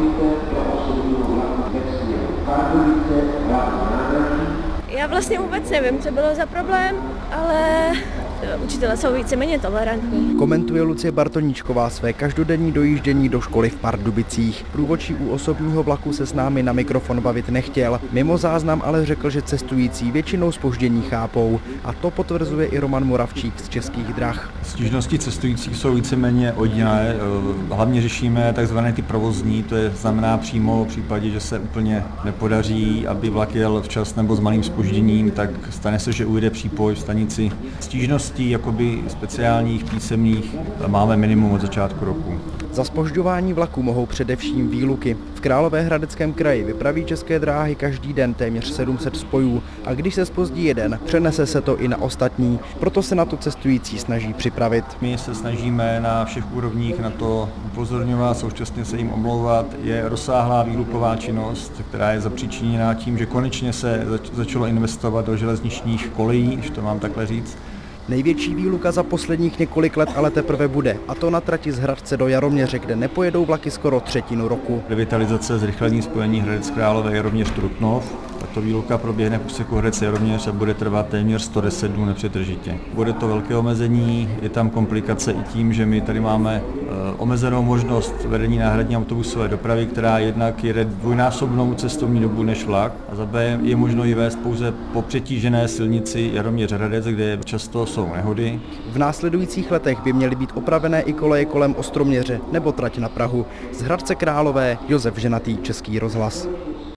Já vlastně vůbec nevím, co bylo za problém, ale učitelé jsou víceméně tolerantní. Komentuje Lucie Bartoníčková své každodenní dojíždění do školy v Pardubicích. Průvodčí u osobního vlaku se s námi na mikrofon bavit nechtěl. Mimo záznam ale řekl, že cestující většinou zpoždění chápou. A to potvrzuje i Roman Moravčík z Českých drah. Stížnosti cestujících jsou víceméně odiné. Hlavně řešíme takzvané ty provozní, to je znamená přímo v případě, že se úplně nepodaří, aby vlak jel včas nebo s malým zpožděním, tak stane se, že ujede přípoj v stanici. Stížností jakoby speciálních písemných máme minimum od začátku roku. Za zpožďování vlaku mohou především výluky. V Královéhradeckém kraji vypraví České dráhy každý den téměř 700 spojů a když se zpozdí jeden, přenese se to i na ostatní. Proto se na to cestující snaží připravit. My se snažíme na všech úrovních na to upozorňovat, současně se jim omlouvat. Je rozsáhlá výluková činnost, která je zapříčiněná tím, že konečně se začalo investovat do železničních kolejí, když to mám takhle říct. Největší výluka za posledních několik let ale teprve bude, a to na trati z Hradce do Jaroměře, kde nepojedou vlaky skoro třetinu roku. Revitalizace zrychlení spojení Hradec Králové Jaroměř Trutnov. Tato výluka proběhne v úseku Hradec Jaroměř a bude trvat téměř 110 dnů nepřetržitě. Bude to velké omezení, je tam komplikace i tím, že my tady máme omezenou možnost vedení náhradní autobusové dopravy, která jednak jede dvojnásobnou cestovní dobu než vlak, a za B je možno ji vést pouze po přetížené silnici Jaroměř Hradec, kde často jsou nehody. V následujících letech by měly být opravené i koleje kolem Ostroměře nebo trať na Prahu. Z Hradce Králové Josef Ženatý, Český rozhlas.